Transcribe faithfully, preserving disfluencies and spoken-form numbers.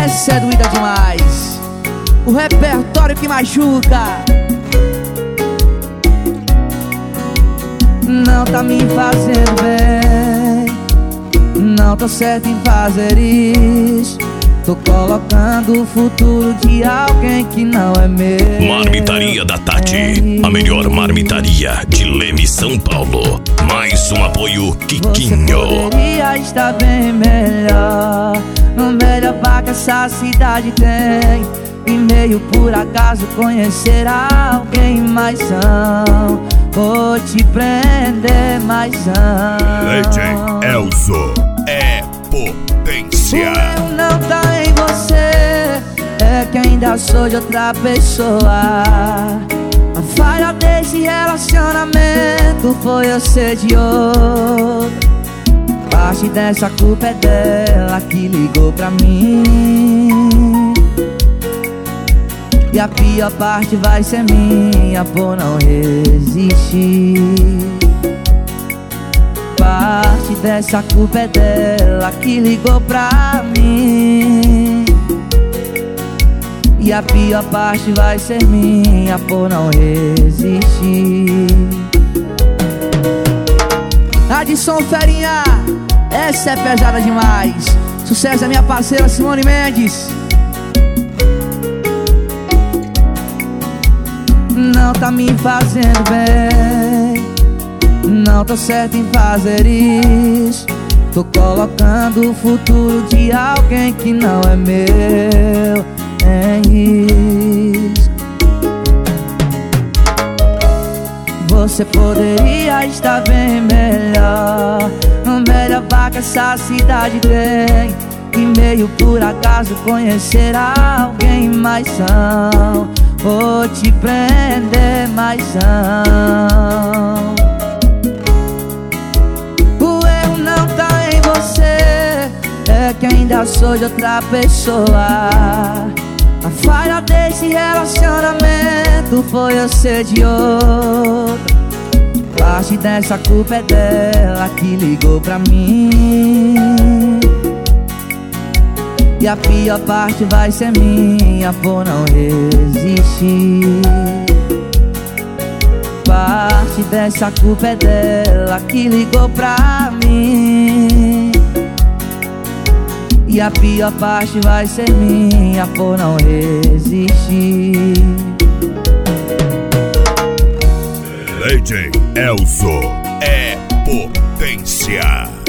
Essa é doída demais. O repertório que machuca. Não tá me fazendo bem, não tô certo em fazer isso. Tô colocando o futuro de alguém que não é meu. Marmitaria da Tati, a melhor marmitaria de Leme, São Paulo. Mais um apoio, Quiquinho. Você poderia estar bem melhor, no melhor bar que essa cidade tem. E meio por acaso conhecer alguém mais são. Vou te prender mais são. Legend Elzo é potência. O eu não tá em você, é que ainda sou de outra pessoa. A falha desse relacionamento foi eu ser de outro. Parte dessa culpa é dela que ligou pra mim. E a pior parte vai ser minha por não resistir. Parte dessa culpa é dela que ligou pra mim. E a pior parte vai ser minha por não resistir. Adson Ferinha, essa é pesada demais. Sucesso da minha parceira Simone Mendes. Não tá me fazendo bem, não tô certo em fazer isso. Tô colocando o futuro de alguém que não é meu em risco. Você poderia estar bem melhor, no melhor bar que essa cidade tem. E meio por acaso conhecer alguém mais são. Vou te prender mais são. O erro não tá em você, é que ainda sou de outra pessoa. A falha desse relacionamento foi eu ser de outro. Parte dessa culpa é dela que ligou pra mim. E a pior parte vai ser minha por não resistir. Parte dessa culpa é dela que ligou pra mim. E a pior parte vai ser minha por não resistir. Legend Elzo é potência.